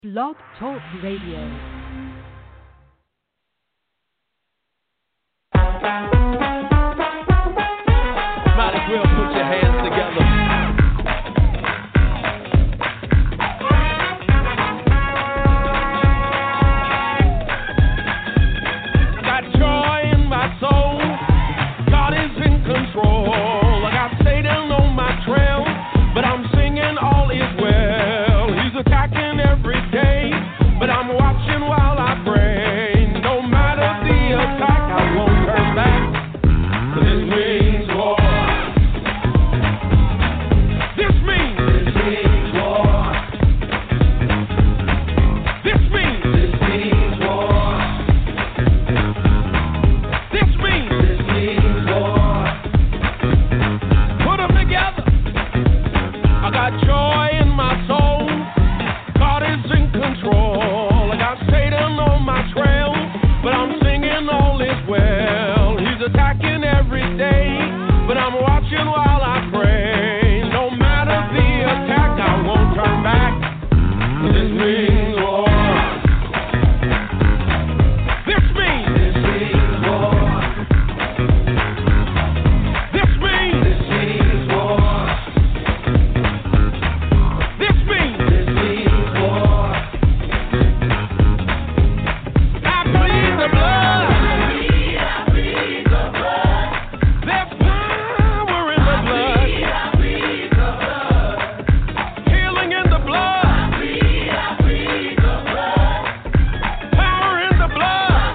Blog Talk Radio. Might as well put your hands together. Got joy in my soul. God is in control. I got Satan on my trail, but I'm singing all is well. He's attacking every day, but I'm watching while I pray. No matter the attack, I won't turn back. 'Cause this means war. This means war. This means war. This means war. Put them together. I got joy in my soul. God is in control. I got Satan on my trail, but I'm singing all is well. He's attacking every day, but I'm watching while I pray. No matter the attack, I won't turn back. 'Cause this means war. This means war. This means war. This means war. I bleed the blood. There's power in the blood. Healing in the blood. Power in the blood.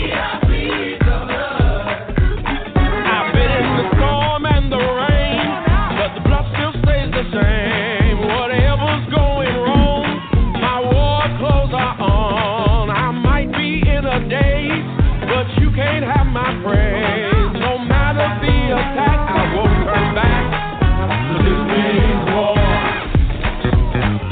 I've been in the storm and the rain, but the blood still stays the same. Whatever's going wrong, my war clothes are on. I might be in a daze, but you can't have my praise. No matter the attack, I won't turn back. 'Cause this means war.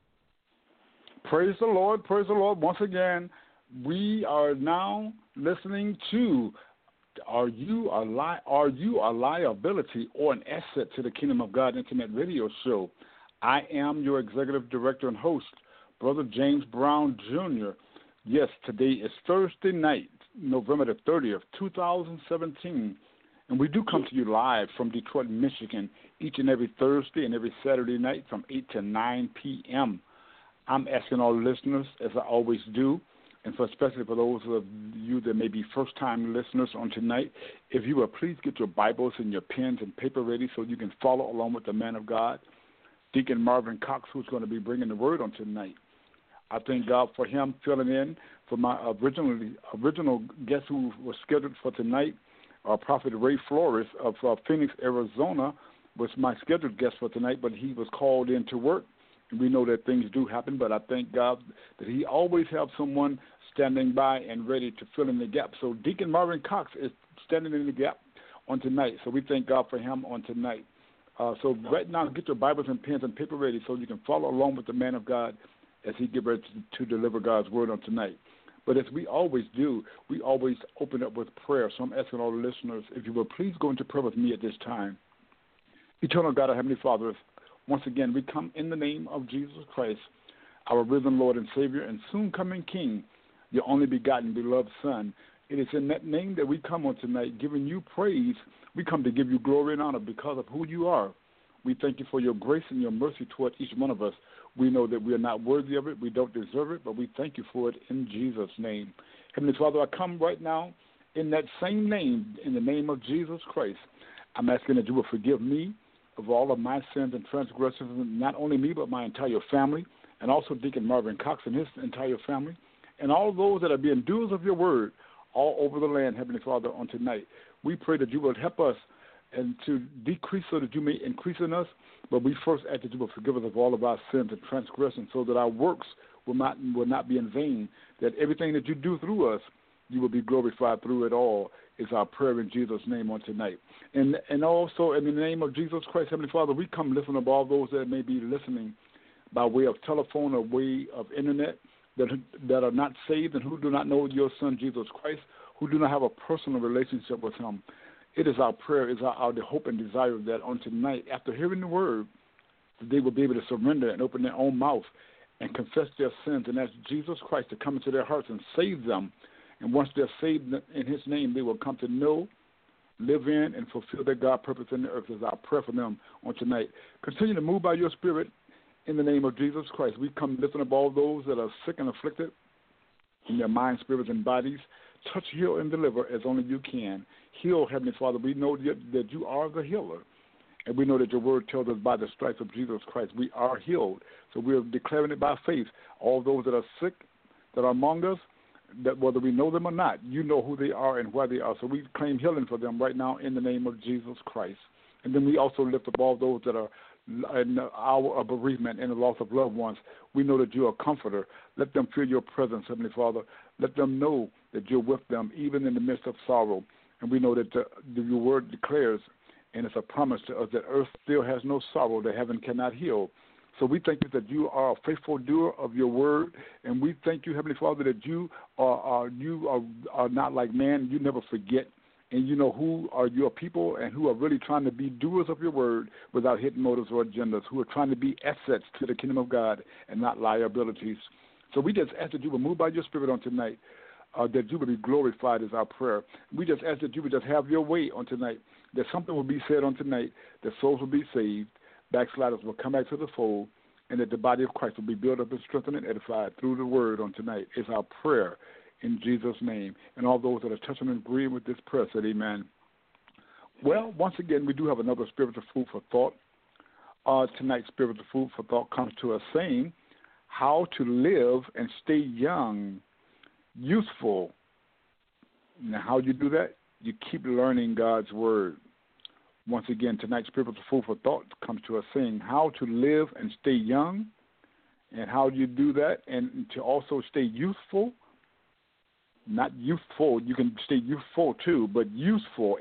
Praise the Lord, praise the Lord. Once again, we are now listening to Are You a Liability or an Asset to the Kingdom of God Internet Radio Show? I am your executive director and host, Brother James Brown Jr. Yes, today is Thursday night, November the 30th, 2017, and we do come to you live from Detroit, Michigan, each and every Thursday and every Saturday night from 8 to 9 p.m. I'm asking all listeners, as I always do, and especially for those of you that may be first-time listeners on tonight, if you will please get your Bibles and your pens and paper ready so you can follow along with the man of God, Deacon Marvin Cox, who's going to be bringing the word on tonight. I thank God for him filling in for my original guest who was scheduled for tonight, Prophet Ray Flores of Phoenix, Arizona, was my scheduled guest for tonight, but he was called in to work. And we know that things do happen, but I thank God that he always has someone standing by and ready to fill in the gap. So Deacon Marvin Cox is standing in the gap on tonight. So we thank God for him on tonight. So right now, get your Bibles and pens and paper ready so you can follow along with the man of God as he get ready to deliver God's word on tonight. But as we always do, we always open up with prayer. So I'm asking all the listeners, if you will please go into prayer with me at this time. Eternal God, our Heavenly Father, once again, we come in the name of Jesus Christ, our risen Lord and Savior and soon coming King, your only begotten, beloved Son. It is in that name that we come on tonight, giving you praise. We come to give you glory and honor because of who you are. We thank you for your grace and your mercy toward each one of us. We know that we are not worthy of it, we don't deserve it, but we thank you for it in Jesus' name. Heavenly Father, I come right now in that same name, in the name of Jesus Christ. I'm asking that you will forgive me of all of my sins and transgressions, not only me, but my entire family, and also Deacon Marvin Cox and his entire family, and all those that are being doers of your word all over the land, Heavenly Father, on tonight. We pray that you will help us and to decrease so that you may increase in us, but we first ask that you will forgive us of all of our sins and transgressions so that our works will not be in vain, that everything that you do through us, you will be glorified through it all, is our prayer in Jesus' name on tonight. And also in the name of Jesus Christ, Heavenly Father, we come listen of all those that may be listening by way of telephone or way of internet that are not saved and who do not know your Son, Jesus Christ, who do not have a personal relationship with him. It is our prayer, it is our hope and desire that on tonight, after hearing the word, they will be able to surrender and open their own mouth and confess their sins and ask Jesus Christ to come into their hearts and save them. And once they're saved in his name, they will come to know, live in, and fulfill their God purpose in the earth. Is our prayer for them on tonight. Continue to move by your Spirit in the name of Jesus Christ. We come lifting up all those that are sick and afflicted in their minds, spirits, and bodies. Touch, heal, and deliver as only you can. Heal, Heavenly Father. We know that you are the healer. And we know that your word tells us by the stripes of Jesus Christ we are healed. So we are declaring it by faith. All those that are sick, that are among us, that whether we know them or not, you know who they are and where they are. So we claim healing for them right now in the name of Jesus Christ. And then we also lift up all those that are in the hour of bereavement and the loss of loved ones. We know that you are a comforter. Let them feel your presence, Heavenly Father. Let them know that you're with them even in the midst of sorrow. And we know that your word declares, and it's a promise to us, that earth still has no sorrow that heaven cannot heal. So we thank you that you are a faithful doer of your word, and we thank you, Heavenly Father, that you are not like man. You never forget, and you know who are your people and who are really trying to be doers of your word without hidden motives or agendas, who are trying to be assets to the kingdom of God and not liabilities. So we just ask that you will move by your Spirit on tonight, that you will be glorified is our prayer. We just ask that you would just have your way on tonight, that something will be said on tonight, that souls will be saved, backsliders will come back to the fold, and that the body of Christ will be built up and strengthened and edified through the word on tonight is our prayer in Jesus' name. And all those that are touching and agreeing with this prayer said amen. Well, once again, we do have another spiritual food for thought. Tonight's spiritual food for thought comes to us saying how to live and stay young, useful. Now, how do you do that? You keep learning God's word. Once again, tonight's spiritual food for thought comes to us saying how to live and stay young. And how do you do that? And to also stay youthful. Not youthful. You can stay youthful too, but useful.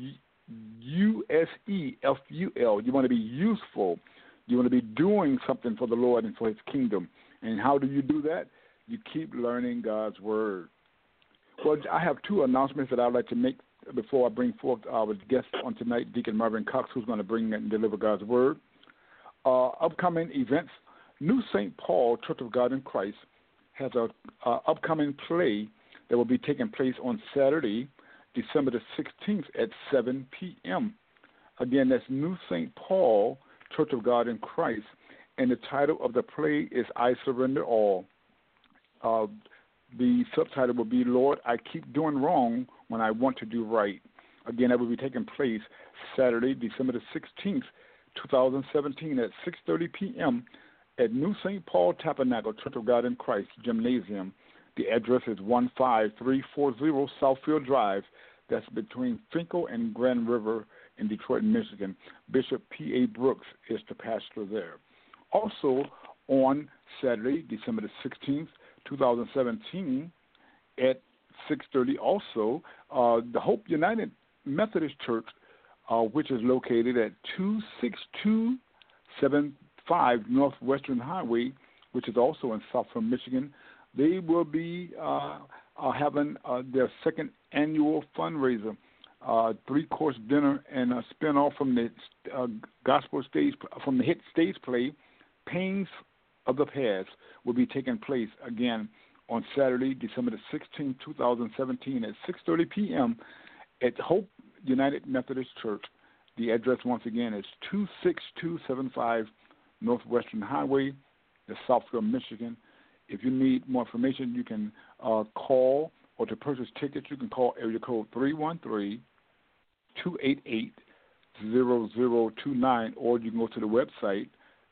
USEFUL. You want to be useful. You want to be doing something for the Lord and for his kingdom. And how do you do that? You keep learning God's word. Well, I have two announcements that I'd like to make before I bring forth our guest on tonight, Deacon Marvin Cox, who's going to bring and deliver God's word. Upcoming events. New St. Paul Church of God in Christ has an upcoming play that will be taking place on Saturday, December the 16th at 7 p.m. Again, that's New St. Paul Church of God in Christ, and the title of the play is I Surrender All. The subtitle will be, Lord, I Keep Doing Wrong When I Want to Do Right. Again, that will be taking place Saturday, December the 16th, 2017 at 6:30 p.m. at New St. Paul Tabernacle Church of God in Christ Gymnasium. The address is 15340 Southfield Drive. That's between Finkel and Grand River in Detroit, Michigan. Bishop P.A. Brooks is the pastor there. Also, on Saturday, December the 16th, 2017, at 6:30 also, the Hope United Methodist Church, which is located at 26275 Northwestern Highway, which is also in Southfield, Michigan, they will be having their second annual fundraiser, 3-course dinner and a spin-off from the gospel stage, from the hit stage play, Pains of the Past, will be taking place again on Saturday, December the 16th, 2017 at 6:30 p.m. at Hope United Methodist Church. The address, once again, is 26275 Northwestern Highway, in Southfield, Michigan. If you need more information, you can call, or to purchase tickets, you can call area code 313-288-0029, or you can go to the website,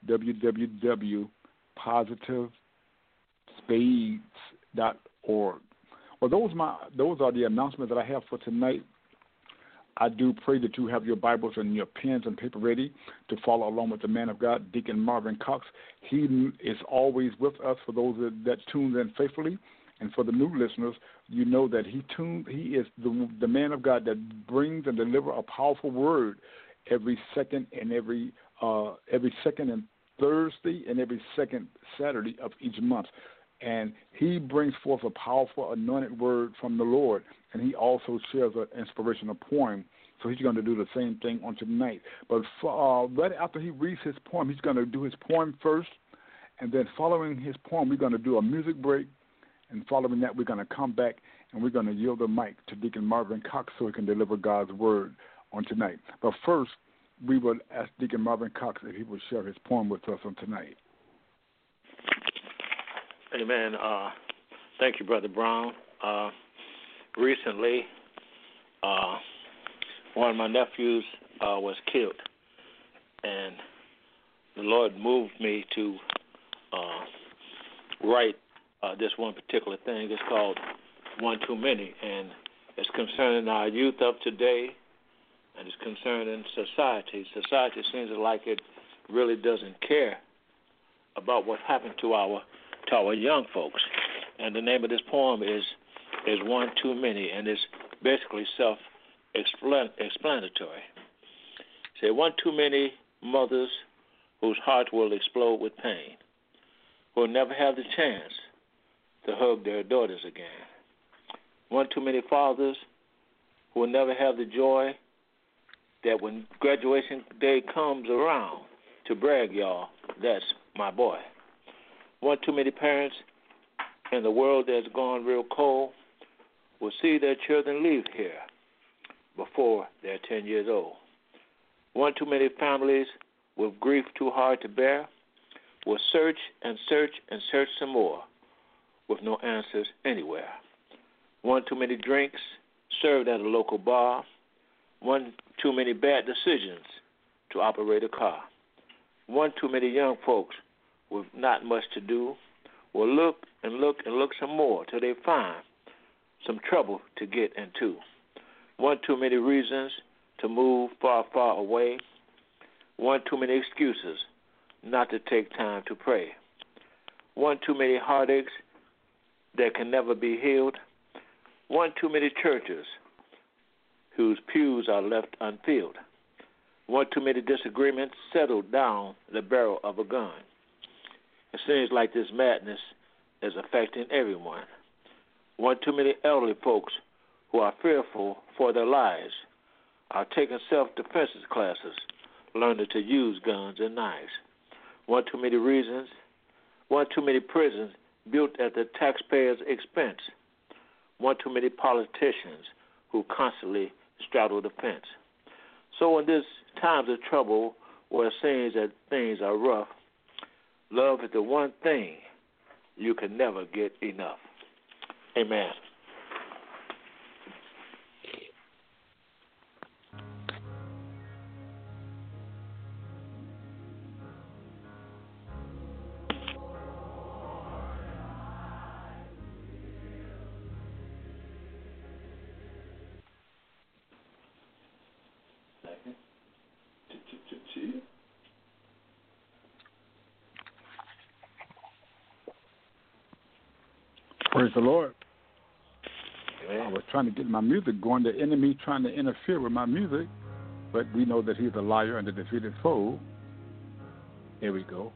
www.positivespades.org. Well, those are the announcements that I have for tonight. I do pray that you have your Bibles and your pens and paper ready to follow along with the man of God, Deacon Marvin Cox. He is always with us for those that tune in faithfully. And for the new listeners, you know that he is the man of God that brings and delivers a powerful word every second and every second and Thursday and every second Saturday of each month. And he brings forth a powerful anointed word from the Lord, and he also shares an inspirational poem. So he's going to do the same thing on tonight. But right after he reads his poem, he's going to do his poem first, And then following his poem, we're going to do a music break. And following that, we're going to come back and we're going to yield the mic to Deacon Marvin Cox so he can deliver God's word on tonight. But first, we will ask Deacon Marvin Cox if he will share his poem with us on tonight. Amen. Thank you, Brother Brown. Recently, one of my nephews was killed, and the Lord moved me to write this one particular thing. It's called One Too Many, and it's concerning our youth of today, and it's concerning society. Society seems like it really doesn't care about what happened to our young folks. And the name of this poem is One Too Many, and it's basically self-explanatory. Say, one too many mothers whose hearts will explode with pain, who will never have the chance to hug their daughters again. One too many fathers who will never have the joy that when graduation day comes around to brag, y'all, that's my boy. One too many parents in the world that's gone real cold will see their children leave here before they're 10 years old. One too many families with grief too hard to bear will search and search and search some more with no answers anywhere. One too many drinks served at a local bar. One too many bad decisions to operate a car. One too many young folks with not much to do will look and look and look some more till they find some trouble to get into. One too many reasons to move far, far away. One too many excuses not to take time to pray. One too many heartaches that can never be healed. One too many churches whose pews are left unfilled. One too many disagreements settled down the barrel of a gun. It seems like this madness is affecting everyone. One too many elderly folks who are fearful for their lives are taking self-defense classes, learning to use guns and knives. One too many reasons. One too many prisons built at the taxpayer's expense. One too many politicians who constantly straddle the fence. So in these times of trouble where it seems that things are rough, love is the one thing you can never get enough. Amen. Praise the Lord. Amen. I was trying to get my music going. The enemy trying to interfere with my music, but we know that he's a liar and a defeated foe. Here we go.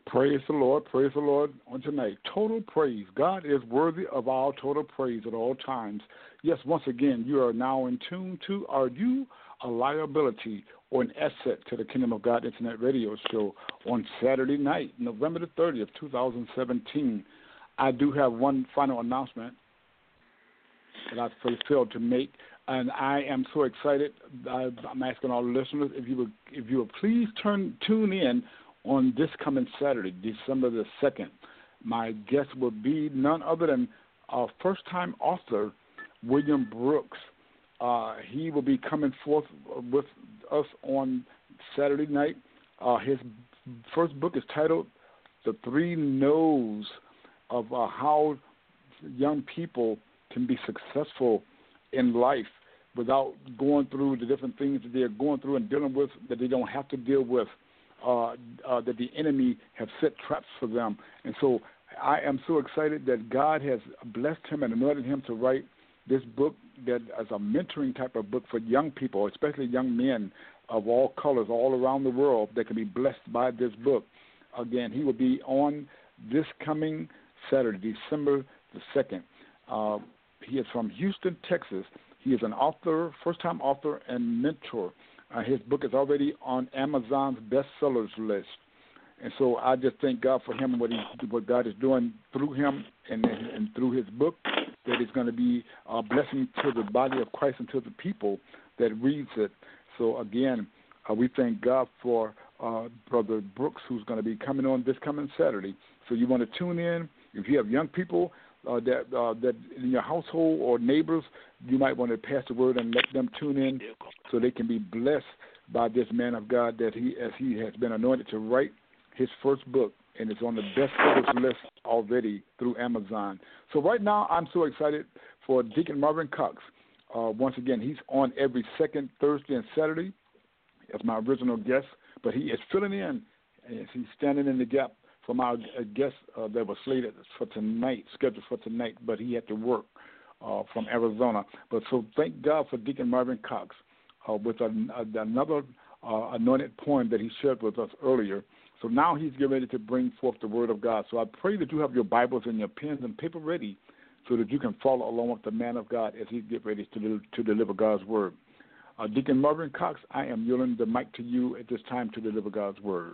Praise the Lord on tonight. Total praise. God is worthy of our total praise at all times. Yes, once again, you are now in tune to Are You a Liability or an Asset to the Kingdom of God Internet Radio Show on Saturday night, November the 30th, 2017. I do have one final announcement that I failed to make, and I am so excited. I'm asking our listeners if you would please tune in on this coming Saturday, December the 2nd. My guest will be none other than our first-time author, William Brooks. He will be coming forth with us on Saturday night. His first book is titled The Three No's of How Young People Can Be Successful in Life without going through the different things that they're going through and dealing with that they don't have to deal with. That the enemy have set traps for them. And so I am so excited that God has blessed him and anointed him to write this book that is a mentoring type of book for young people, especially young men of all colors all around the world that can be blessed by this book. Again, he will be on this coming Saturday, December the 2nd. He is from Houston, Texas. He is an author, first-time author and mentor. His book is already on Amazon's bestsellers list. And so I just thank God for him and what God is doing through him and through his book, that is going to be a blessing to the body of Christ and to the people that reads it. So, again, we thank God for Brother Brooks, who's going to be coming on this coming Saturday. So you want to tune in. If you have young people that in your household or neighbors, you might want to pass the word and let them tune in so they can be blessed by this man of God that he has been anointed to write his first book, and it's on the bestsellers list already through Amazon. So right now I'm so excited for Deacon Marvin Cox. Once again, he's on every second Thursday and Saturday as my original guest, but he is filling in as he's standing in the gap from our guest that was slated for tonight, scheduled for tonight, but he had to work from Arizona. But so thank God for Deacon Marvin Cox with another anointed poem that he shared with us earlier. So now he's getting ready to bring forth the word of God. So I pray that you have your Bibles and your pens and paper ready so that you can follow along with the man of God as he gets ready to deliver God's word. Deacon Marvin Cox, I am yielding the mic to you at this time to deliver God's word.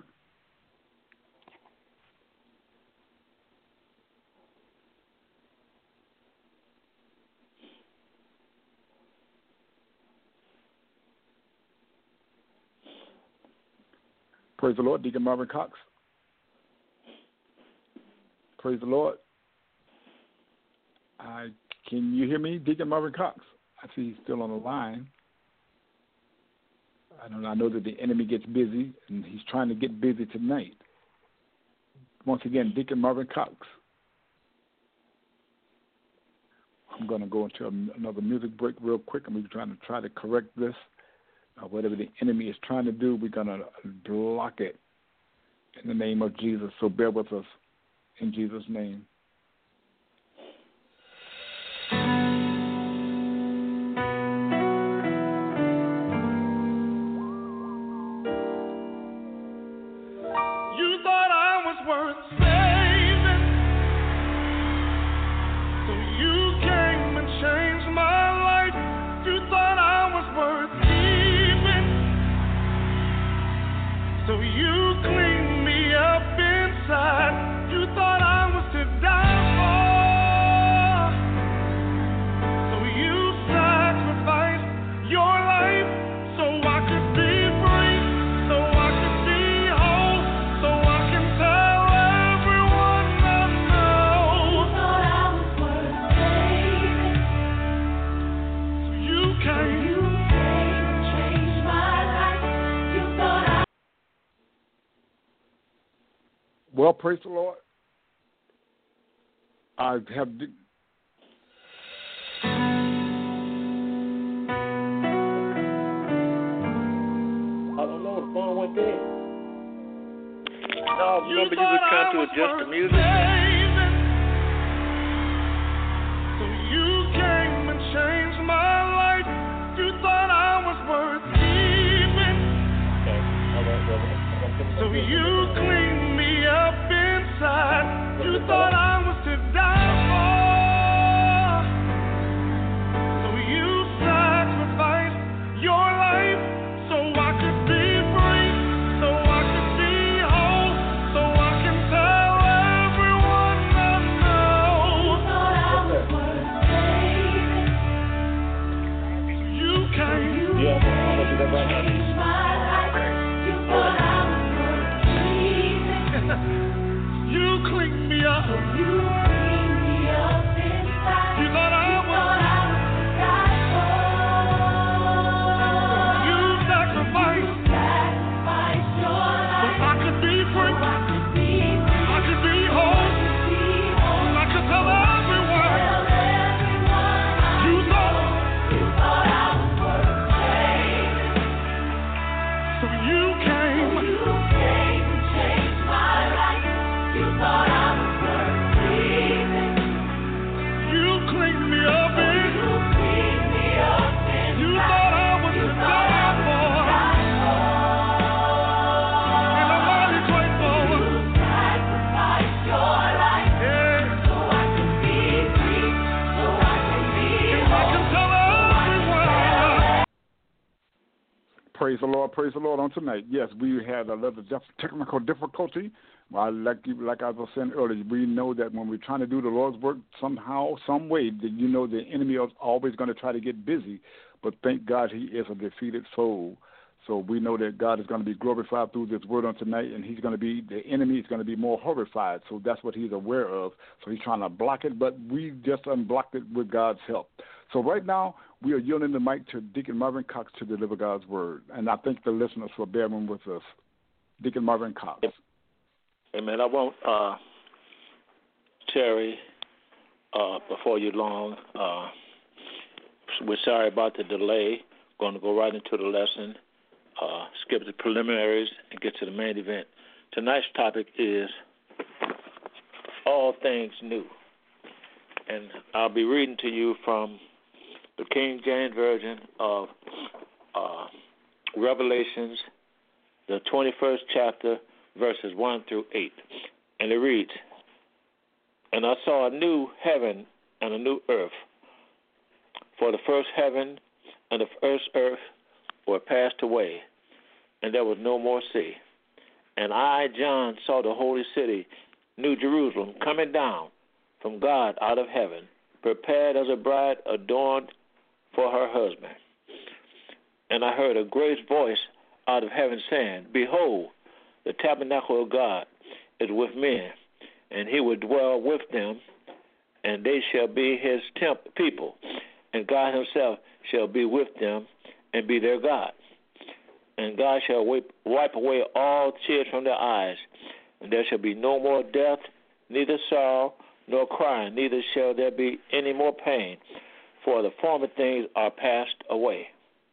Praise the Lord, Deacon Marvin Cox. Praise the Lord. Can you hear me, Deacon Marvin Cox? I see he's still on the line. I know that the enemy gets busy, and he's trying to get busy tonight. Once again, Deacon Marvin Cox. I'm going to go into another music break real quick, and we're try to correct this. Whatever the enemy is trying to do, we're going to block it in the name of Jesus. So bear with us in Jesus' name. You thought I was worth saving, so you came and changed my life. You thought I was worth so you cleaned me up inside. You thought I was to die for. So you sacrificed your life so I could be free, so I could be whole, so I can tell everyone I know. You thought I was worth saving. So you came and changed my life. You thought I Well, praise the Lord. I have. I don't know, the phone went dead. No, remember you were trying to adjust the music. So you came and changed my life. You thought I was worth keeping. Okay, all right, brother. So you cleaned me up side. You thought I was to die for. So you sacrificed your life so I could be free, so I could be whole, so I can tell everyone I know. You thought I was worth saving. You came. Yeah, I'm gonna do that right now. You cleaned me up. You cleaned me up inside. You thought I was die for. You sacrificed your life so I could be free. I could be whole. I could tell everyone. You thought I was worth saving. So you came. And changed my life. You thought I was worth breathing. You cleaned me up in. You thought I was to die for. And I'm mighty grateful. You sacrificed your life so I could be free, so I could be whole. I can tell everyone. Praise the Lord on tonight. Yes, we had a little technical difficulty. Well, like I was saying earlier, we know that when we're trying to do the Lord's work somehow, some way, that you know the enemy is always going to try to get busy. But thank God he is a defeated foe. So we know that God is going to be glorified through this word on tonight, and the enemy is going to be more horrified. So that's what he's aware of. So he's trying to block it, but we just unblocked it with God's help. So right now, we are yielding the mic to Deacon Marvin Cox to deliver God's word. And I thank the listeners for bearing with us. Deacon Marvin Cox. Amen. I won't tarry before you long. We're sorry about the delay. Going to go right into the lesson, skip the preliminaries, and get to the main event. Tonight's topic is all things new. And I'll be reading to you from the King James Version of Revelations, the 21st chapter, verses 1 through 8. And it reads, "And I saw a new heaven and a new earth. For the first heaven and the first earth were passed away, and there was no more sea. And I, John, saw the holy city, New Jerusalem, coming down from God out of heaven, prepared as a bride adorned for her husband. And I heard a great voice out of heaven saying, Behold, the tabernacle of God is with men, and he will dwell with them, and they shall be his people, and God himself shall be with them and be their God. And God shall wipe away all tears from their eyes, and there shall be no more death, neither sorrow nor crying, neither shall there be any more pain, for the former things are passed away.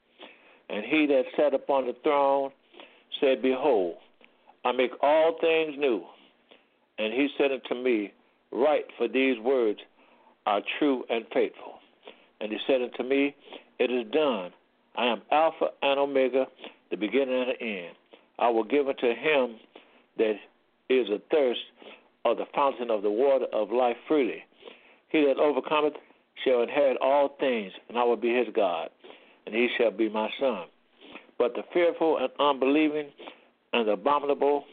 And he that sat upon the throne said, Behold, I make all things new. And he said unto me, Write, for these words are true and faithful. And he said unto me, It is done. I am Alpha and Omega, the beginning and the end. I will give unto him that is athirst of the fountain of the water of life freely. He that overcometh shall inherit all things, and I will be his God, and he shall be my son. But the fearful and unbelieving and the abominable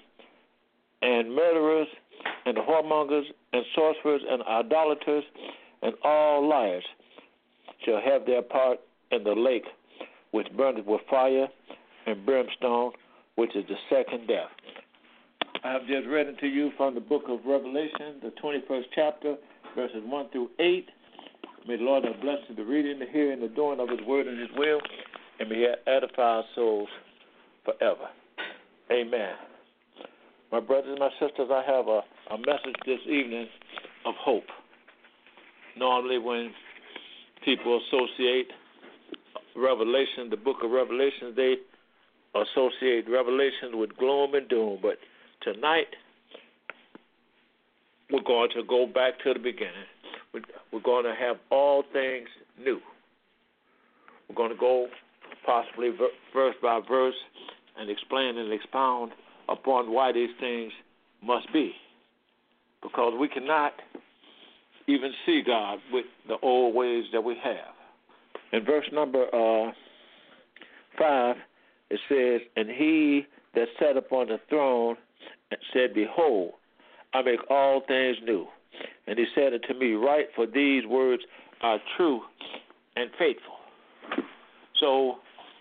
and murderers and the whoremongers and sorcerers and idolaters and all liars shall have their part in the lake which burneth with fire and brimstone, which is the second death. I have just read unto you from the book of Revelation, the 21st chapter, verses 1 through 8. May the Lord have blessed the reading, the hearing, the doing of his word and his will, and may he edify our souls forever. Amen. My brothers and my sisters, I have a message this evening of hope. Normally when people associate Revelation, the book of Revelation, they associate Revelation with gloom and doom. But tonight, we're going to go back to the beginning. We're going to have all things new. We're going to go possibly verse by verse and explain and expound upon why these things must be. because we cannot even see God with the old ways that we have. In verse number 5, it says, "And he that sat upon the throne said, Behold, I make all things new. And he said unto me, Write, for these words are true and faithful." So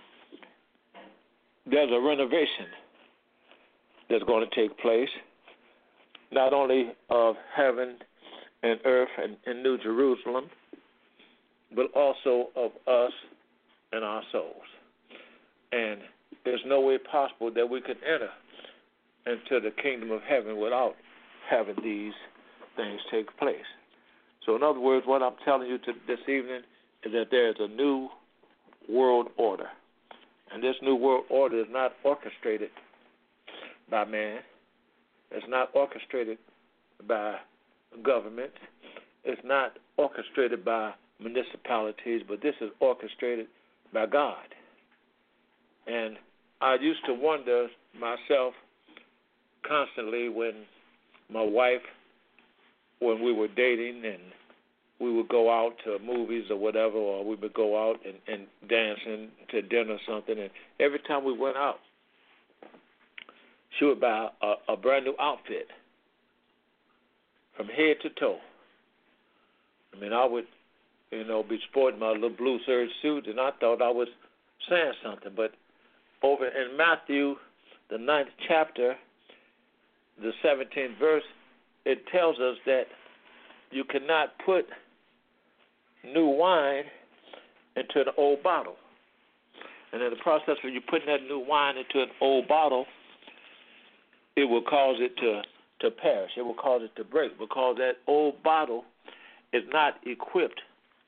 there's a renovation that's going to take place, not only of heaven and earth and New Jerusalem, but also of us and our souls. And there's no way possible that we could enter into the kingdom of heaven without having these things take place. So in other words, what I'm telling you this evening is that there is a new world order. And this new world order is not orchestrated by man. It's not orchestrated by government. It's not orchestrated by municipalities, but this is orchestrated by God. And I used to wonder myself constantly when my wife, when we were dating and we would go out to movies or whatever, or we would go out and dancing to dinner or something, and every time we went out, she would buy a brand new outfit from head to toe. I mean, I would, be sporting my little blue serge suit, and I thought I was saying something. But over in Matthew, the 9th chapter, the 17th verse, it tells us that you cannot put new wine into an old bottle. And in the process of you putting that new wine into an old bottle, it will cause it to perish. It will cause it to break, because that old bottle is not equipped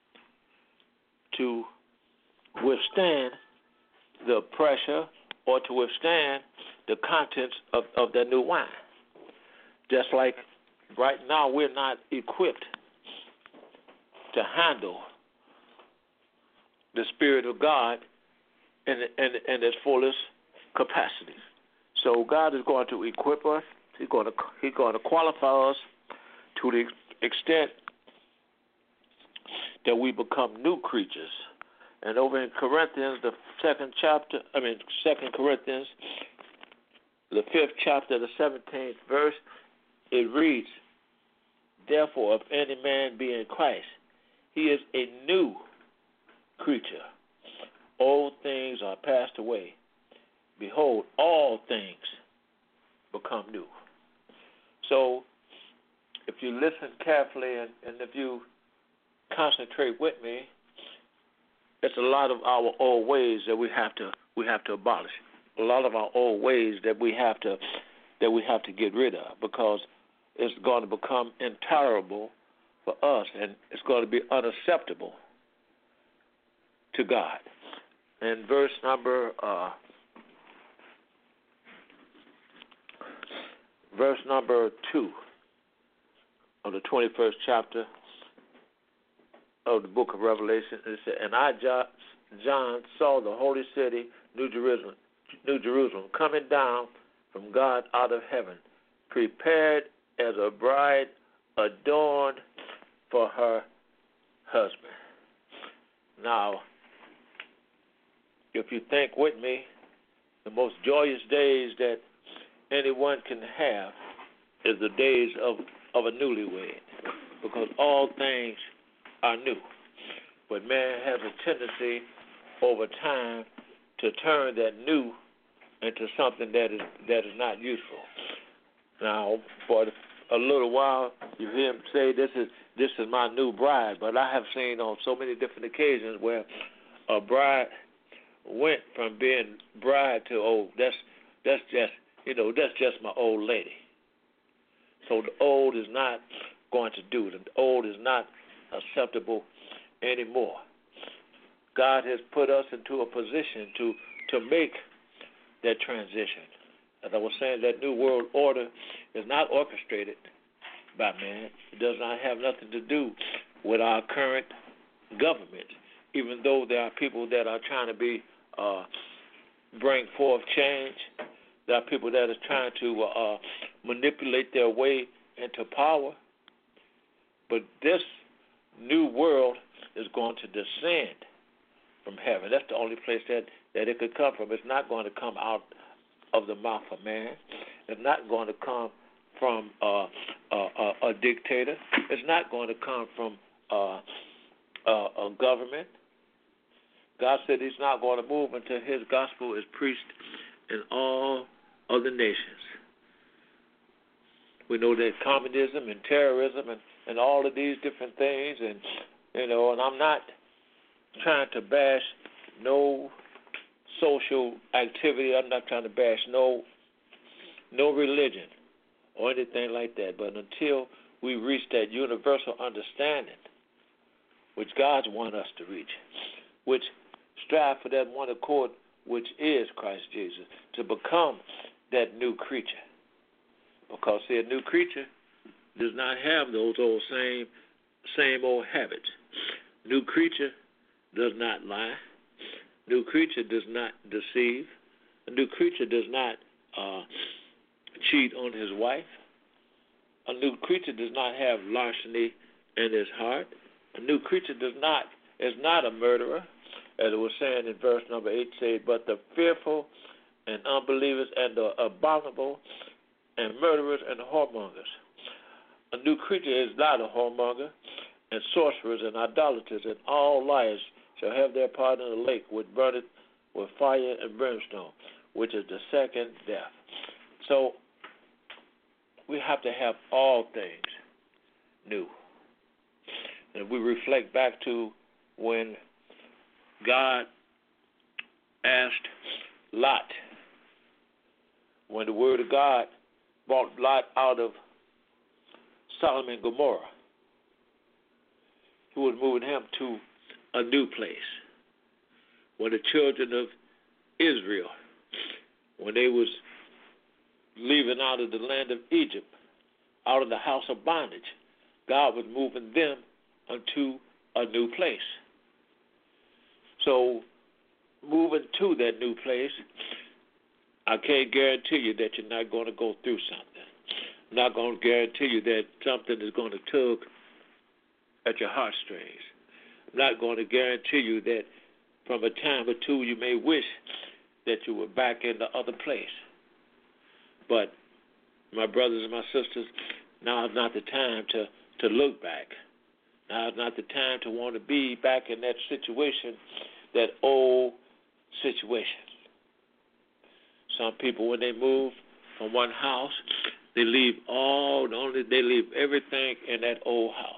to withstand the pressure or to withstand the contents of that new wine. Just like right now we're not equipped to handle the Spirit of God in its fullest capacity. So God is going to equip us. He's going to qualify us to the extent that we become new creatures. And over in Corinthians, the 2 Corinthians, the 5th chapter, the 17th verse, it reads, "Therefore, if any man be in Christ, he is a new creature. Old things are passed away. Behold, all things become new." So, if you listen carefully and if you concentrate with me, it's a lot of our old ways that we have to abolish. A lot of our old ways that we have to get rid of, because it's going to become intolerable for us, and it's going to be unacceptable to God. In verse number 2 of the 21st chapter of the book of Revelation, it said, "And I, John, saw the holy city, New Jerusalem, coming down from God out of heaven, prepared as a bride adorned for her husband." Now, if you think with me, the most joyous days that anyone can have is the days of a newlywed, because all things are new. But man has a tendency over time to turn that new into something that is not useful. Now, for a little while, you hear him say, "This is my new bride," but I have seen on so many different occasions where a bride went from being bride to, "Oh, that's just my old lady." So the old is not going to do. The old is not acceptable anymore. God has put us into a position to make that transition. As I was saying, that new world order is not orchestrated by man. It does not have nothing to do with our current government, even though there are people that are trying to bring forth change. There are people that are trying to manipulate their way into power, but this new world is going to descend from heaven. That's the only place that it could come from. It's not going to come out of the mouth of man. It's not going to come from a dictator. It's not going to come from a government. God said he's not going to move until his gospel is preached in all other nations. We know that communism and terrorism and all of these different things, and and I'm not trying to bash no social activity. I'm not trying to bash no religion or anything like that. But until we reach that universal understanding, which God wants us to reach, which strive for that one accord, which is Christ Jesus, to become that new creature. Because, see, a new creature does not have those old same old habits. New creature does not lie. New creature does not deceive. A new creature does not cheat on his wife. A new creature does not have larceny in his heart. A new creature is not a murderer, as it was saying in verse number 8, said, but the fearful and unbelievers and the abominable and murderers and whoremongers. A new creature is not a whoremonger, and sorcerers and idolaters and all liars shall have their part in the lake which burneth with fire and brimstone, which is the second death. So we have to have all things new. And we reflect back to when God asked Lot, when the word of God brought Lot out of Sodom and Gomorrah, he was moving him to a new place. When the children of Israel, when they was leaving out of the land of Egypt, out of the house of bondage, God was moving them unto a new place. So, moving to that new place, I can't guarantee you that you're not going to go through something. I'm not going to guarantee you that something is going to tug at your heartstrings. I'm not going to guarantee you that from a time or two you may wish that you were back in the other place. But, my brothers and my sisters, now is not the time to look back. Now is not the time to want to be back in that situation, that old situation. Some people, when they move from one house, they leave everything in that old house.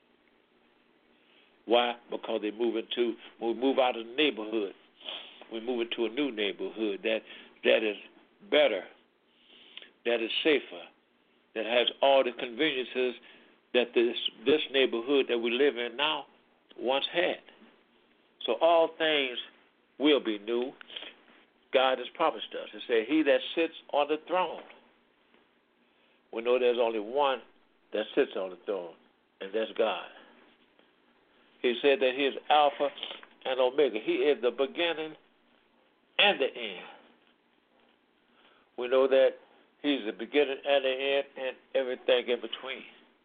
Why? Because we move out of the neighborhood. We move into a new neighborhood that is better, that is safer, that has all the conveniences that this neighborhood that we live in now once had. So all things will be new. God has promised us. He said, he that sits on the throne. We know there's only one that sits on the throne, and that's God. He said that he is Alpha and Omega. He is the beginning and the end. We know that he's the beginning and the end and everything in between.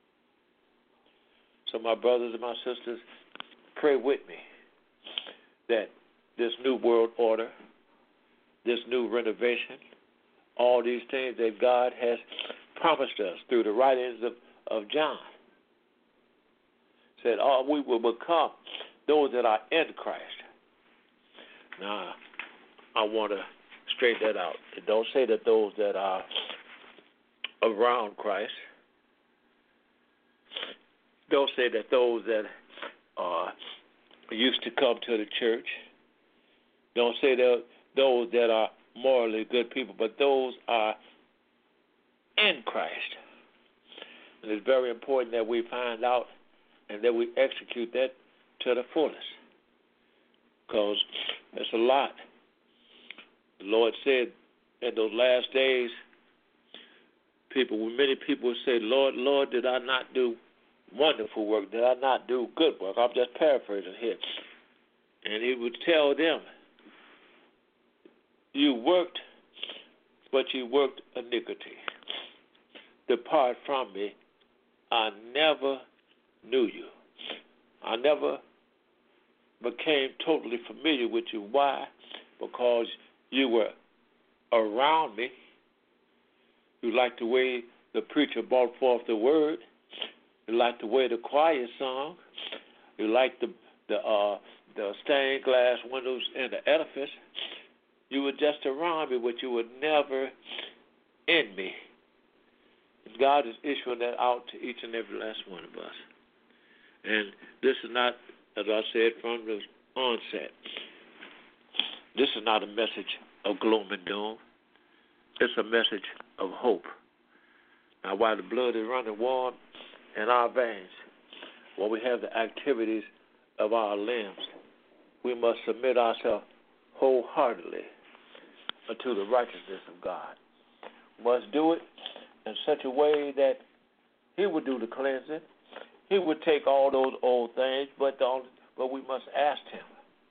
So my brothers and my sisters, pray with me that this new world order, this new renovation, all these things that God has promised us through the writings of John, said, we will become those that are in Christ. Now, I want to straighten that out. It don't say that those that are around Christ. Don't say that those that used to come to the church. Don't say that those that are morally good people, but those are in Christ. And it's very important that we find out and that we execute that to the fullest, because it's a lot. The Lord said in those last days, many people would say, Lord, Lord, did I not do wonderful work? Did I not do good work? I'm just paraphrasing here. And he would tell them, you worked, but you worked iniquity. Depart from me, I never knew you. I never became totally familiar with you. Why? Because you were around me. You liked the way the preacher brought forth the word. You liked the way the choir sung. You liked the stained glass windows in the edifice. You were just around me, but you were never in me. And God is issuing that out to each and every last one of us. And this is not, as I said from the onset, this is not a message of gloom and doom. It's a message of hope. Now, while the blood is running warm in our veins, while we have the activities of our limbs, we must submit ourselves wholeheartedly unto the righteousness of God. We must do it in such a way that He would do the cleansing. He would take all those old things, but we must ask Him.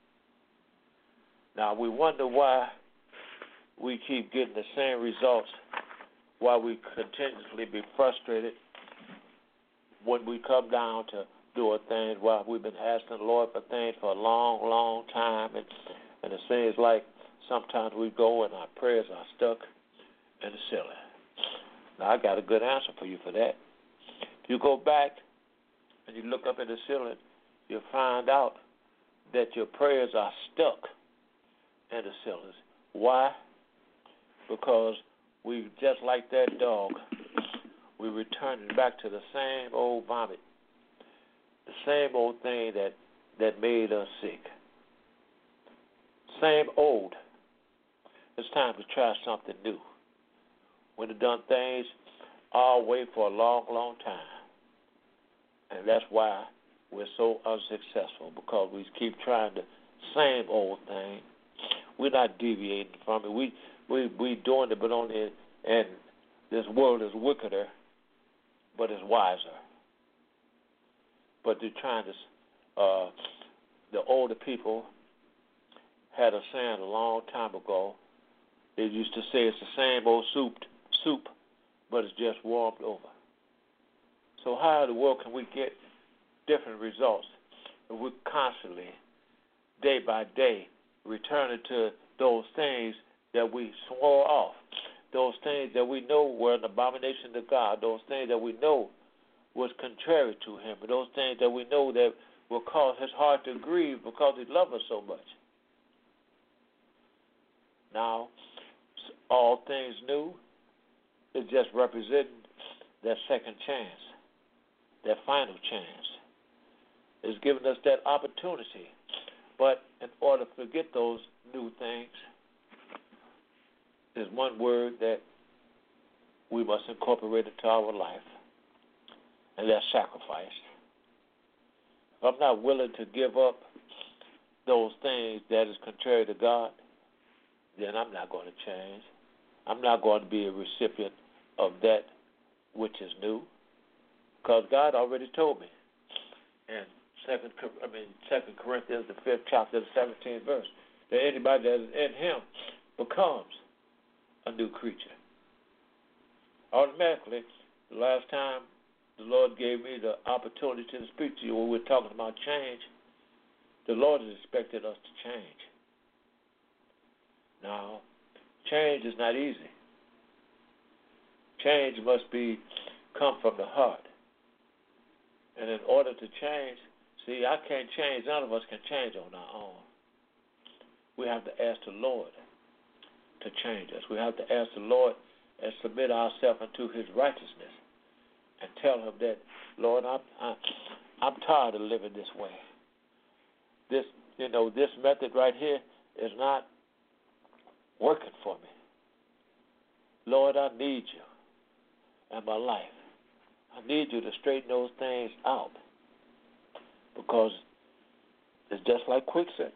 Now, we wonder why we keep getting the same results, why we continuously be frustrated when we come down to doing things, while we've been asking the Lord for things for a long, long time, and it seems like sometimes we go and our prayers are stuck in the ceiling. Now, I got a good answer for you for that. If you go back and you look up in the ceiling, you'll find out that your prayers are stuck in the ceilings. Why? Because we, just like that dog, we returning back to the same old vomit, the same old thing that made us sick. Same old. It's time to try something new. We've done things our way for a long, long time. And that's why we're so unsuccessful, because we keep trying the same old thing. We're not deviating from it. We doing it, but only, and this world is wickeder, but it's wiser. But they're trying to, the older people had a saying a long time ago. They used to say it's the same old soup, but it's just warmed over. So how in the world can we get different results if we're constantly, day by day, returning to those things that we swore off, those things that we know were an abomination to God, those things that we know was contrary to Him, and those things that we know that will cause His heart to grieve because He loves us so much? Now, all things new is just representing that second chance, that final chance. It's giving us that opportunity. But in order to get those new things, there's one word that we must incorporate into our life, and that's sacrifice. If I'm not willing to give up those things that is contrary to God, then I'm not going to change. I'm not going to be a recipient of that which is new, because God already told me in 2 Corinthians, the 5th chapter, the 17th verse, that anybody that is in Him becomes a new creature. Automatically, the last time the Lord gave me the opportunity to speak to you when we were talking about change, the Lord is expecting us to change. Now, change is not easy. Change must come from the heart. And in order to change, see, I can't change. None of us can change on our own. We have to ask the Lord to change us. We have to ask the Lord and submit ourselves unto His righteousness and tell Him that, Lord, I'm tired of living this way. This method right here is not working for me. Lord, I need you in my life. I need you to straighten those things out, because it's just like quicksand.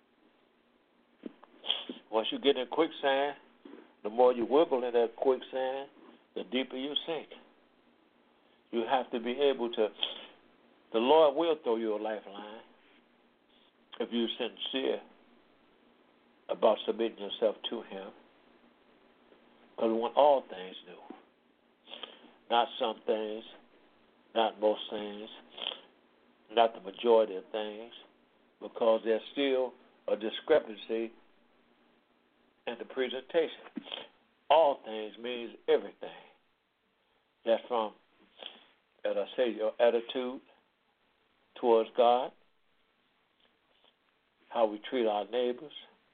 Once you get in quicksand, the more you wiggle in that quicksand, the deeper you sink. You have to be able to, the Lord will throw you a lifeline if you're sincere about submitting yourself to Him. Because we want all things new, not some things, not most things, not the majority of things, because there's still a discrepancy in the presentation. All things means everything. That's from, as I say, your attitude towards God, how we treat our neighbors,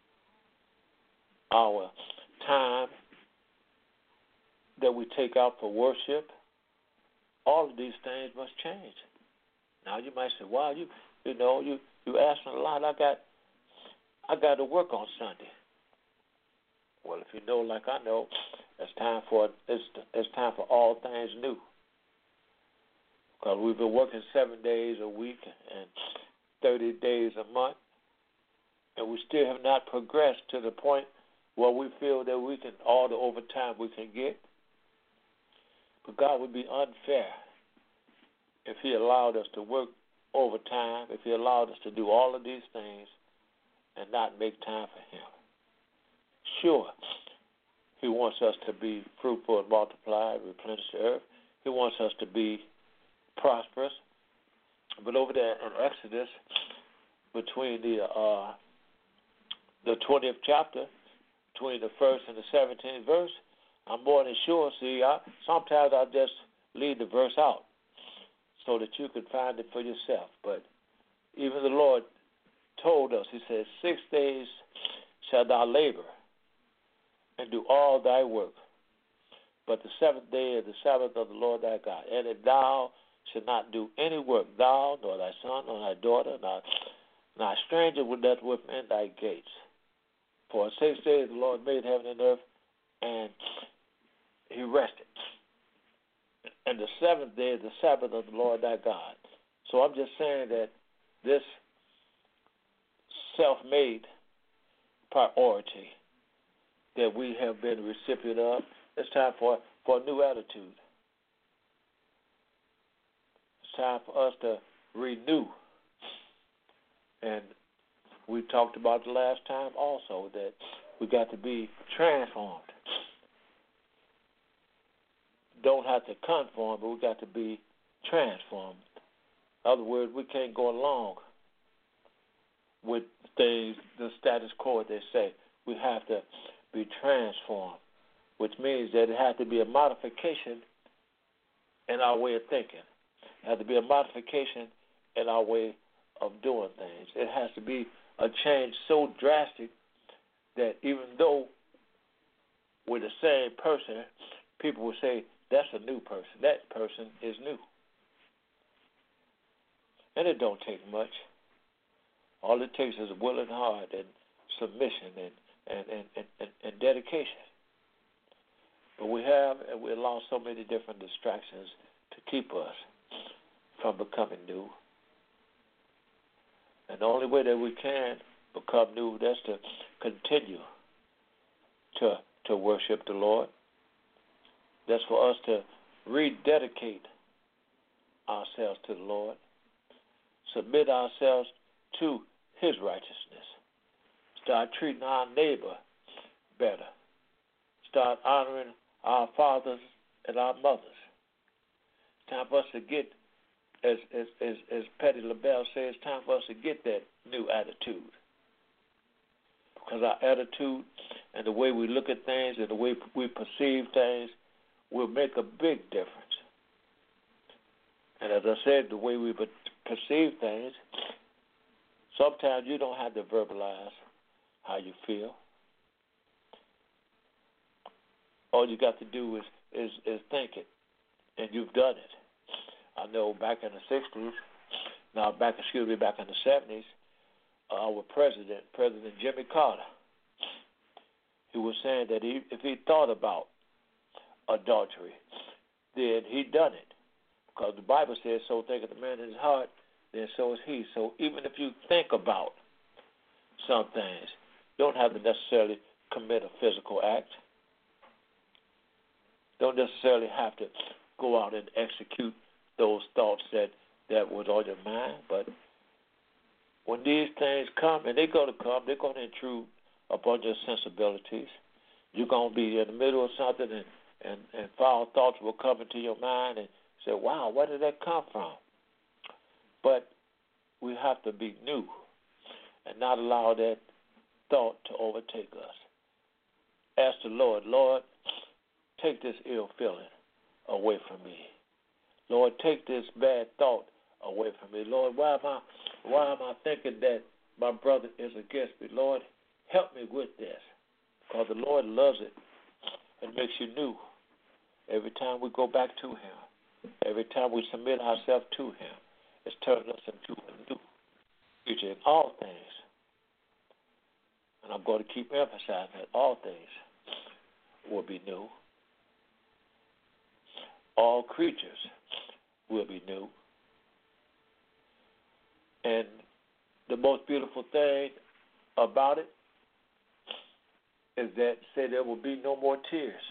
our time that we take out for worship. All of these things must change. Now you might say, "Wow, you asking a lot. I got to work on Sunday." Well, if you know, like I know, it's time for all things new. Because we've been working 7 days a week and 30 days a month, and we still have not progressed to the point where we feel that we can, all the overtime we can get. But God would be unfair if He allowed us to work overtime, if He allowed us to do all of these things and not make time for Him. Sure, He wants us to be fruitful and multiply, replenish the earth. He wants us to be prosperous. But over there in Exodus, between the 20th chapter, between the 1st and the 17th verse, I'm more than sure. See, sometimes I just leave the verse out so that you can find it for yourself. But even the Lord told us, He says, 6 days shalt thou labor and do all thy work. But the seventh day is the Sabbath of the Lord thy God. And if thou shalt not do any work, thou, nor thy son, nor thy daughter, nor a stranger that within thy gates. For in 6 days the Lord made heaven and earth, and He rested. And the seventh day is the Sabbath of the Lord thy God. So I'm just saying that this self-made priority that we have been recipient of, it's time for a new attitude. It's time for us to renew. And we talked about the last time also that we got to be transformed. Don't have to conform, but we got to be transformed. In other words, we can't go along with things, the status quo, they say. We have to be transformed, which means that it has to be a modification in our way of thinking. It has to be a modification in our way of doing things. It has to be a change so drastic that even though we're the same person, people will say, that's a new person. That person is new. And it don't take much. All it takes is a willing heart and submission and dedication. But we allow so many different distractions to keep us from becoming new. And the only way that we can become new, that's to continue to worship the Lord. That's for us to rededicate ourselves to the Lord, submit ourselves to His righteousness, start treating our neighbor better, start honoring our fathers and our mothers. It's time for us to get, as Patti LaBelle says, it's time for us to get that new attitude. Because our attitude and the way we look at things and the way we perceive things will make a big difference. And as I said, the way we perceive things, sometimes you don't have to verbalize how you feel. All you got to do is think it, and you've done it. I know back in the 60s, back in the 70s, our President Jimmy Carter, he was saying that if he thought about adultery, then he'd done it. Because the Bible says, so thinketh the man in his heart, then so is he. So even if you think about some things, you don't have to necessarily commit a physical act. Don't necessarily have to go out and execute those thoughts that was on your mind. But when these things come, and they're going to intrude upon your sensibilities. You're going to be in the middle of something, and foul thoughts will come into your mind and say, wow, where did that come from? But we have to be new and not allow that thought to overtake us. Ask the Lord, Lord, take this ill feeling away from me. Lord, take this bad thought away from me. Lord, why am I thinking that my brother is against me? Lord, help me with this. Because the Lord loves it and makes you new. Every time we go back to him, every time we submit ourselves to him, it's turning us into a new creature in all things. And I'm going to keep emphasizing that all things will be new. All creatures will be new. And the most beautiful thing about it is that say there will be no more tears.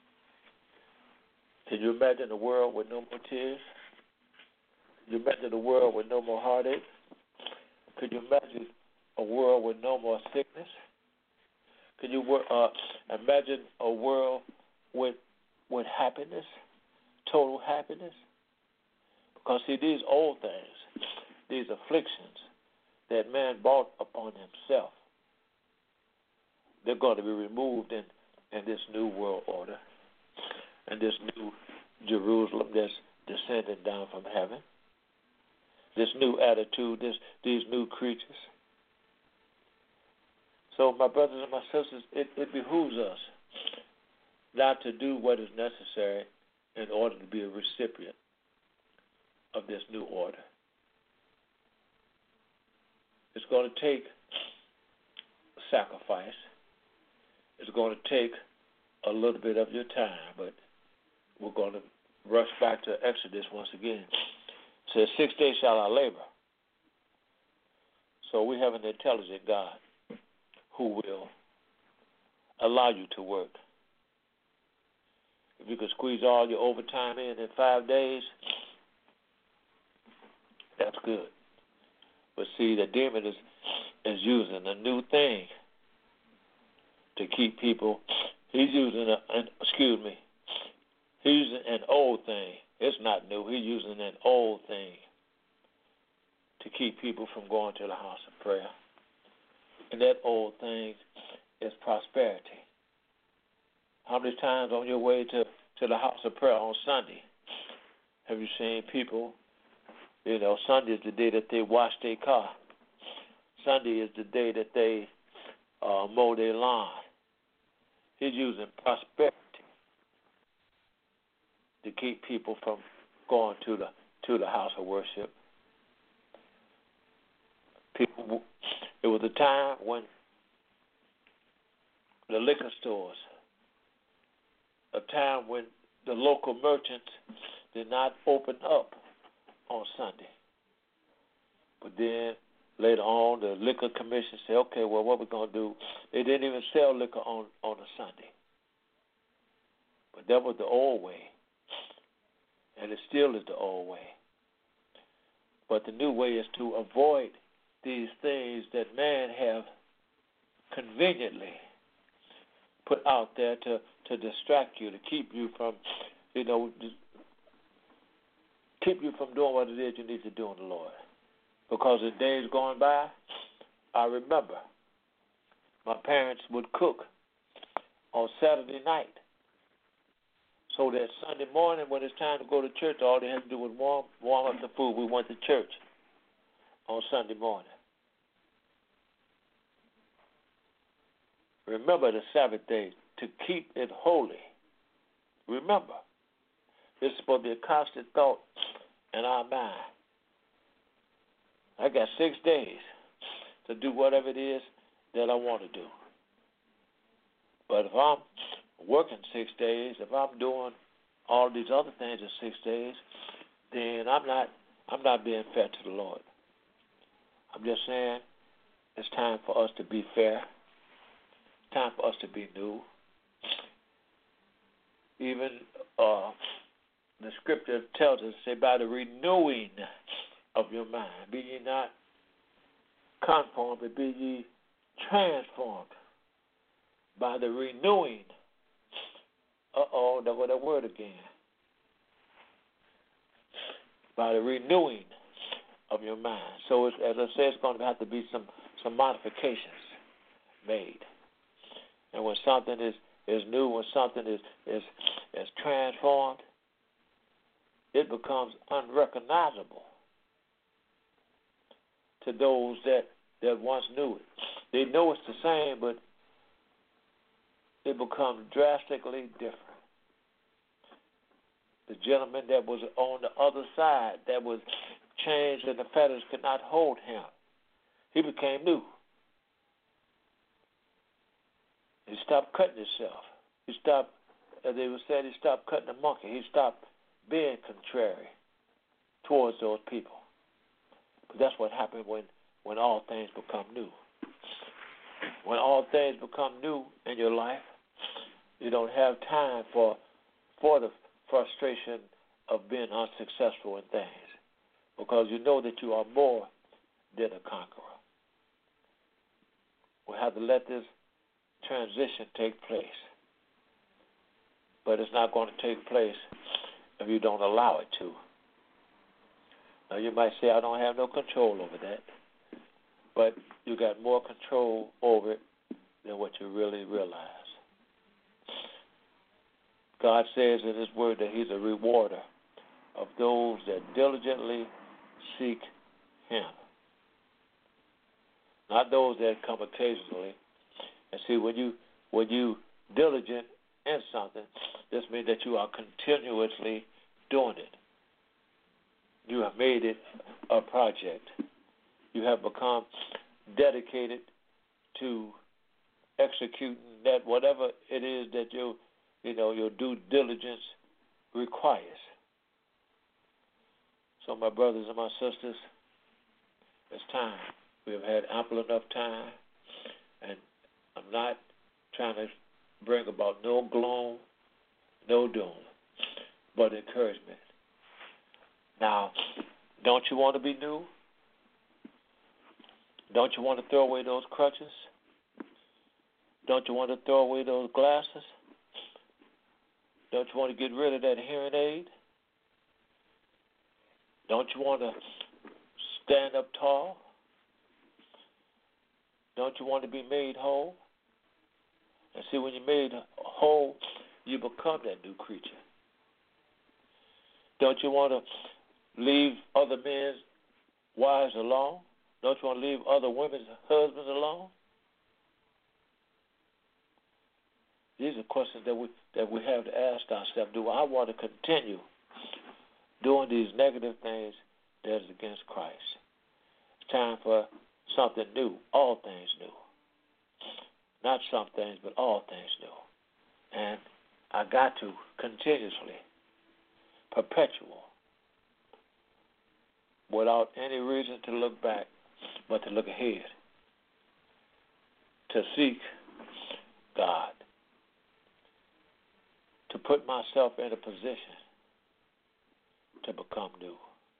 Can you imagine a world with no more tears? Can you imagine a world with no more heartache? Could you imagine a world with no more sickness? Can you imagine a world with happiness, total happiness? Because, see, these old things, these afflictions that man brought upon himself, they're going to be removed in this new world order and this new Jerusalem that's descending down from heaven, this new attitude, these new creatures. So, my brothers and my sisters, it behooves us not to do what is necessary in order to be a recipient of this new order. It's going to take sacrifice. It's going to take a little bit of your time, but we're going to rush back to Exodus once again. It says, 6 days shall I labor. So we have an intelligent God who will allow you to work. If you could squeeze all your overtime in 5 days, that's good. But see, the demon is using a new thing to keep people. He's using he's using an old thing. It's not new. He's using an old thing to keep people from going to the house of prayer. And that old thing is prosperity. How many times on your way to the house of prayer on Sunday have you seen people, Sunday is the day that they wash their car. Sunday is the day that they mow their lawn. He's using prosperity to keep people from going to the house of worship. It was a time when the liquor stores, a time when the local merchants did not open up on Sunday. But then later on, the liquor commission said, okay, well, what we're going to do, they didn't even sell liquor on a Sunday. But that was the old way. And it still is the old way. But the new way is to avoid these things that man have conveniently put out there to distract you, to keep you from, keep you from doing what it is you need to do in the Lord. Because in days gone by, I remember my parents would cook on Saturday night. So that Sunday morning when it's time to go to church, all they had to do was warm up the food. We went to church on Sunday morning. Remember the Sabbath day to keep it holy. Remember, this is supposed to be a constant thought in our mind. I got 6 days to do whatever it is that I want to do. But if I'm working 6 days, if I'm doing all these other things in 6 days, then I'm not being fair to the Lord. I'm just saying it's time for us to be fair. It's time for us to be new. Even the scripture tells us, say, by the renewing of your mind, be ye not conformed, but be ye transformed by the renewing. There was that word again. by the renewing of your mind. So, as I said, it's going to have to be some modifications made. And when something is new, when something is transformed, it becomes unrecognizable to those that once knew it. They know it's the same, but it becomes drastically different. The gentleman that was on the other side, that was changed and the fetters could not hold him, he became new. He stopped cutting himself. He stopped, as they would say, he stopped cutting the monkey. He stopped being contrary towards those people. But that's what happened when all things become new. When all things become new in your life, you don't have time for the frustration of being unsuccessful in things, because you know that you are more than a conqueror. We have to let this transition take place. But it's not going to take place if you don't allow it to. Now, you might say, I don't have no control over that. But you got more control over it than what you really realize. God says in His Word that He's a rewarder of those that diligently seek Him. Not those that come occasionally. And see, when you diligent in something, this means that you are continuously doing it. You have made it a project. You have become dedicated to executing that whatever it is that your due diligence requires. So, my brothers and my sisters, it's time. We have had ample enough time, and I'm not trying to bring about no gloom, no doom, but encouragement. Now, don't you want to be new? Don't you want to throw away those crutches? Don't you want to throw away those glasses? Don't you want to get rid of that hearing aid? Don't you want to stand up tall? Don't you want to be made whole? And see, when you're made whole, you become that new creature. Don't you want to leave other men's wives alone? Don't you want to leave other women's husbands alone? These are questions that we have to ask ourselves. Do I want to continue doing these negative things that is against Christ? It's time for something new, all things new. Not some things, but all things new. And I got to continuously, perpetual, without any reason to look back, but to look ahead, to seek God, to put myself in a position to become new.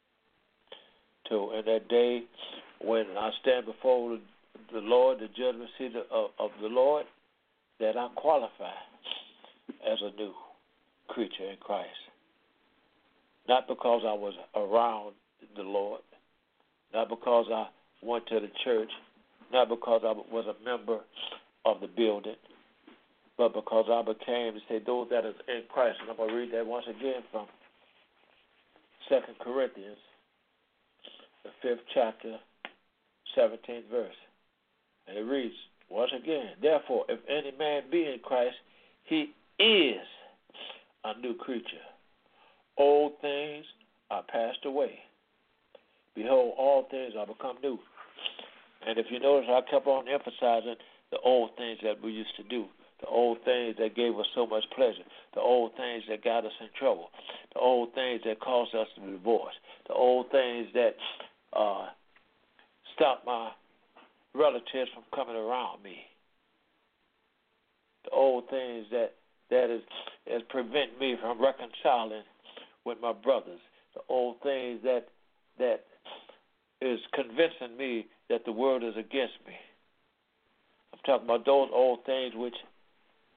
In that day when I stand before the Lord, the judgment seat of the Lord, that I qualify as a new creature in Christ. Not because I was around the Lord, not because I went to the church, not because I was a member of the building, but because I became, to say, those that is in Christ. And I'm going to read that once again from 2 Corinthians, the 5th chapter, 17th verse. And it reads, once again, therefore, if any man be in Christ, he is a new creature. Old things are passed away. Behold, all things are become new. And if you notice, I kept on emphasizing the old things that we used to do, the old things that gave us so much pleasure, the old things that got us in trouble, the old things that caused us to be divorced, the old things that stopped my relatives from coming around me, the old things that is prevent me from reconciling with my brothers, the old things that is convincing me that the world is against me. I'm talking about those old things which,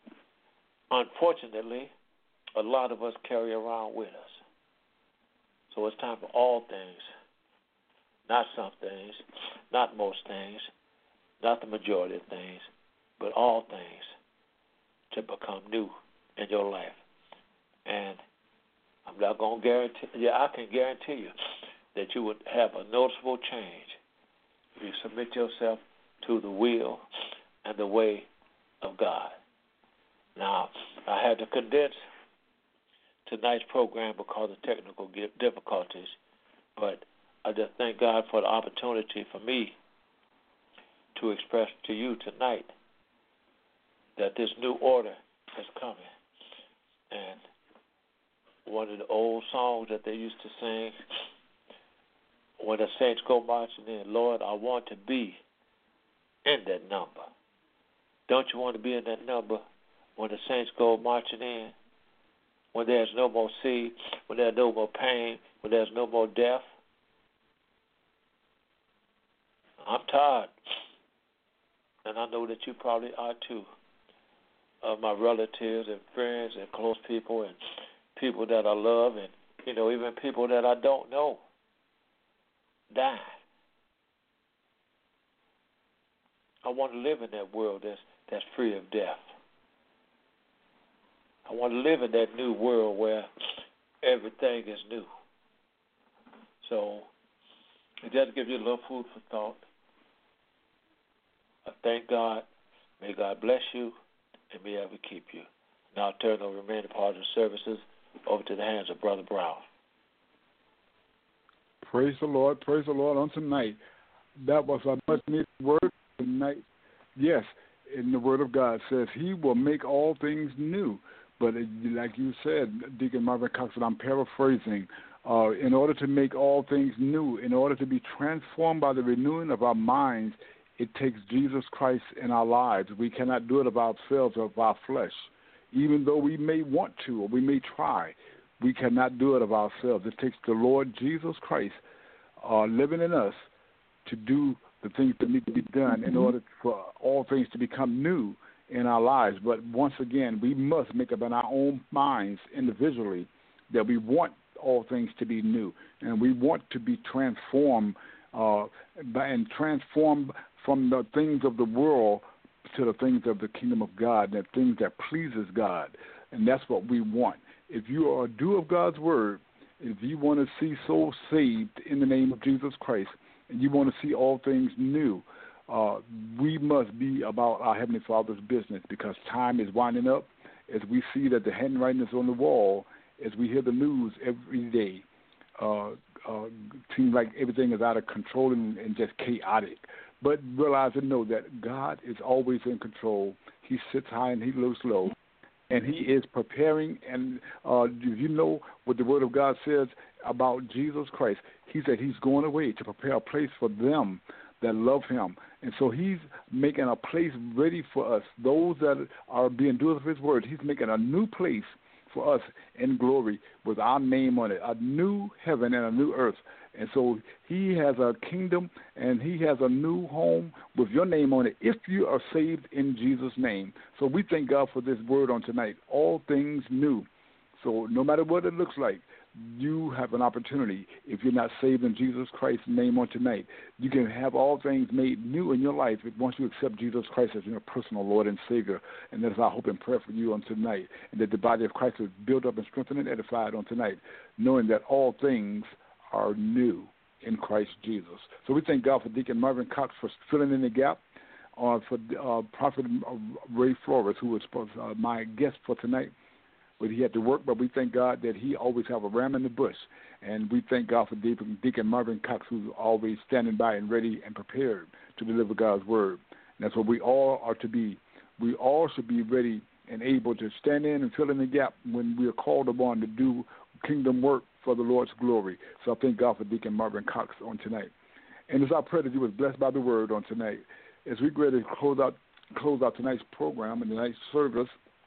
unfortunately, a lot of us carry around with us. So it's time for all things, not some things, not most things, not the majority of things, but all things to become new in your life. And I'm not going to guarantee, I can guarantee you that you would have a noticeable change if you submit yourself to the will and the way of God. Now, I had to condense tonight's program because of technical difficulties, but I just thank God for the opportunity for me to express to you tonight that this new order is coming. And one of the old songs that they used to sing, when the saints go marching in, Lord, I want to be in that number. Don't you want to be in that number when the saints go marching in? When there's no more seed, when there's no more pain, when there's no more death? I'm tired, and I know that you probably are too, of my relatives and friends and close people and people that I love and, even people that I don't know dying. I want to live in that world that's free of death. I want to live in that new world where everything is new. So, it just gives you a little food for thought. I thank God. May God bless you and may ever keep you. Now I'll turn the remaining part of the services over to the hands of Brother Brown. Praise the Lord on tonight. That was a much needed word tonight. Yes, in the Word of God says He will make all things new. But like you said, Deacon Marvin Cox, and I'm paraphrasing, in order to make all things new, in order to be transformed by the renewing of our minds, it takes Jesus Christ in our lives. We cannot do it of ourselves or of our flesh. Even though we may want to or we may try, we cannot do it of ourselves. It takes the Lord Jesus Christ living in us to do the things that need to be done in order for all things to become new in our lives. But once again, we must make up in our own minds individually that we want all things to be new, and we want to be transformed and transformed from the things of the world to the things of the kingdom of God, the things that pleases God, and that's what we want. If you are a doer of God's word, if you want to see souls saved in the name of Jesus Christ, and you want to see all things new, we must be about our Heavenly Father's business, because time is winding up. As we see that the handwriting is on the wall, as we hear the news every day, seems like everything is out of control and just chaotic. But realize and know that God is always in control. He sits high and He looks low, and He is preparing. And do you know what the Word of God says about Jesus Christ? He said He's going away to prepare a place for them that love Him. And so He's making a place ready for us, those that are being doers of His word. He's making a new place for us in glory with our name on it, a new heaven and a new earth. And so He has a kingdom and He has a new home with your name on it if you are saved in Jesus' name. So we thank God for this word on tonight, all things new. So no matter what it looks like, you have an opportunity. If you're not saved in Jesus Christ's name on tonight, you can have all things made new in your life once you accept Jesus Christ as your personal Lord and Savior. And that is our hope and prayer for you on tonight, and that the body of Christ is built up and strengthened and edified on tonight, knowing that all things are new in Christ Jesus. So we thank God for Deacon Marvin Cox for filling in the gap, for Prophet Ray Flores, who was my guest for tonight. But he had to work, but we thank God that he always have a ram in the bush. And we thank God for Deacon Marvin Cox, who's always standing by and ready and prepared to deliver God's word. And that's what we all are to be. We all should be ready and able to stand in and fill in the gap when we are called upon to do kingdom work for the Lord's glory. So I thank God for Deacon Marvin Cox on tonight. And it's our prayer that you was blessed by the word on tonight. As we get ready to close out tonight's program and tonight's service,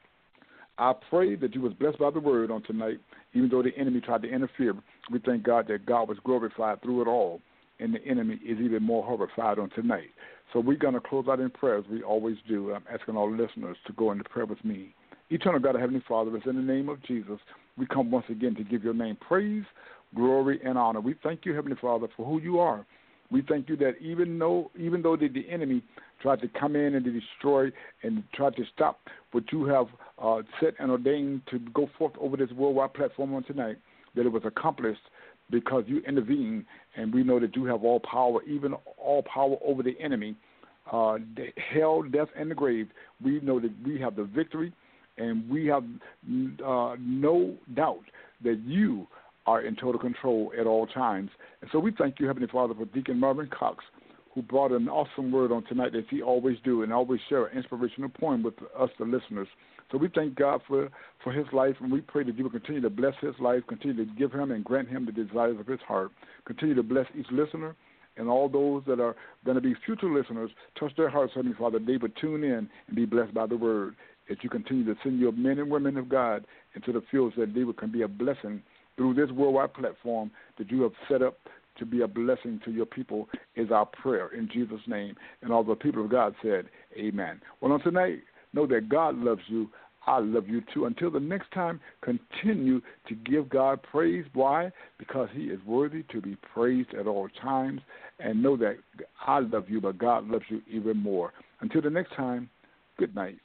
I pray that you was blessed by the word on tonight, even though the enemy tried to interfere. We thank God that God was glorified through it all, and the enemy is even more horrified on tonight. So we're going to close out in prayer as we always do. I'm asking all listeners to go into prayer with me. Eternal God, Heavenly Father, it's in the name of Jesus, we come once again to give your name praise glory, and honor. We thank you, Heavenly Father, for who you are. We thank you that even though the enemy tried to come in and to destroy and try to stop what you have set and ordained to go forth over this worldwide platform on tonight, that it was accomplished because you intervened, and we know that you have all power, even all power over the enemy, hell, death, and the grave. We know that we have the victory, and we have no doubt that you are in total control at all times. And so we thank you, Heavenly Father, for Deacon Marvin Cox, who brought an awesome word on tonight, as he always do, and always share an inspirational poem with us, the listeners. So we thank God for his life, and we pray that you will continue to bless his life, continue to give him and grant him the desires of his heart. Continue to bless each listener and all those that are going to be future listeners. Touch their hearts, Heavenly Father. They would tune in and be blessed by the word. As you continue to send your men and women of God into the fields, that they can be a blessing through this worldwide platform that you have set up to be a blessing to your people, is our prayer in Jesus' name. And all the people of God said, amen. Well, on tonight, know that God loves you. I love you too. Until the next time, continue to give God praise. Why? Because he is worthy to be praised at all times. And know that I love you, but God loves you even more. Until the next time, good night.